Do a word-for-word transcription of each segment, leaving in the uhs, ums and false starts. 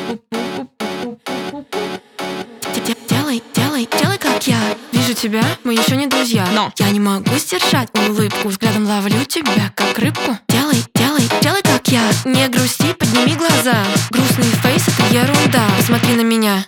Делай, делай, делай как я. Вижу тебя, мы еще не друзья, но я не могу сдержать улыбку. Взглядом ловлю тебя, как рыбку. Делай, делай, делай как я. Не грусти, подними глаза. Грустный фейс — это ерунда. Посмотри на меня.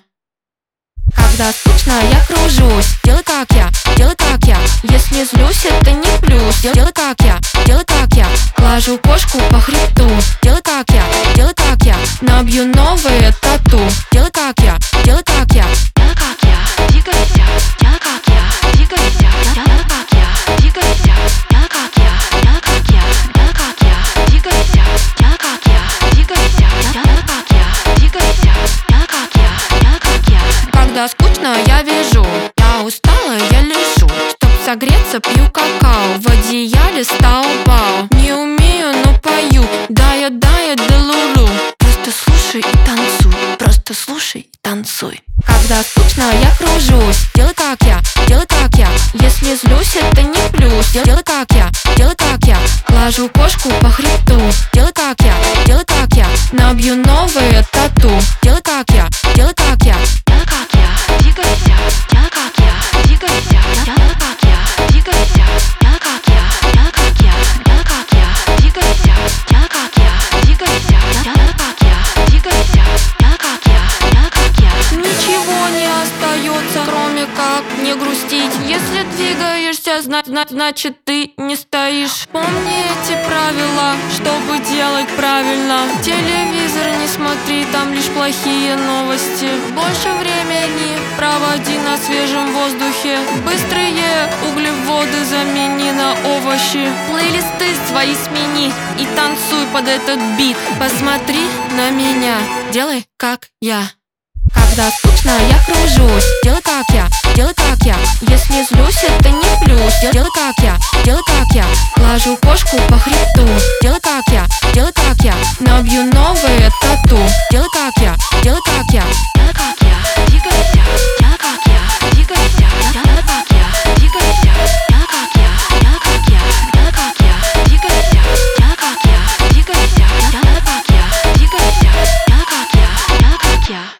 Когда скучно, я кружусь. Делай как я, делай как я. Если злюсь, это не плюс. Делай как я, делай как я. Глажу кошку по хребту. Делай как я, делай как я. Набью новые тату. Делай как я, делай как я. Делай как я, двигайся. Делай как я, двигайся. Делай как я, двигайся. Делай как я, делай как я. Делай как я, двигайся. Делай как я, двигайся. Делай как я, двигайся. Делай как я, делай как я. Когда скучно, я вяжу. Я устала, я лежу. Чтоб согреться, пью какао. В одеяле стаобао. Не умею, но пою. Дая, дая, делулу. Просто слушай и танцуй. Просто слушай и танцуй. Когда скучно, я кружусь. Делай как я, делай как я. Если злюсь, это не плюс. Делай как я, делай как я. Глажу кошку по хребту. Делай как я, делай как я. Набью новые тату. Делай как я, делай как я. Делай как я, двигайся. Делай как я, двигайся. Делай как я, двигайся. Делай как я, делай как я. Делай как я, двигайся. Делай как я, двигайся. Делай как я, двигайся. Делай как я, делай как я. Ничего не остается, кроме как не грустить. Если двигаешься, зна зна значит ты не стоишь. Помни эти правила, чтобы делать правильно. Телевизор не смотри, там лишь плохие новости. Больше времени проводи на свежем воздухе. Быстрые углеводы замени на овощи. Плейлисты свои смени и танцуй под этот бит. Посмотри на меня, делай как я. Когда скучно, я кружусь. Делай как я, делай как я. Если злюсь, это не плюс. Делай как я, делай как я. Глажу кошку по хребту. Делай как я, делай как я. Набью новые тату.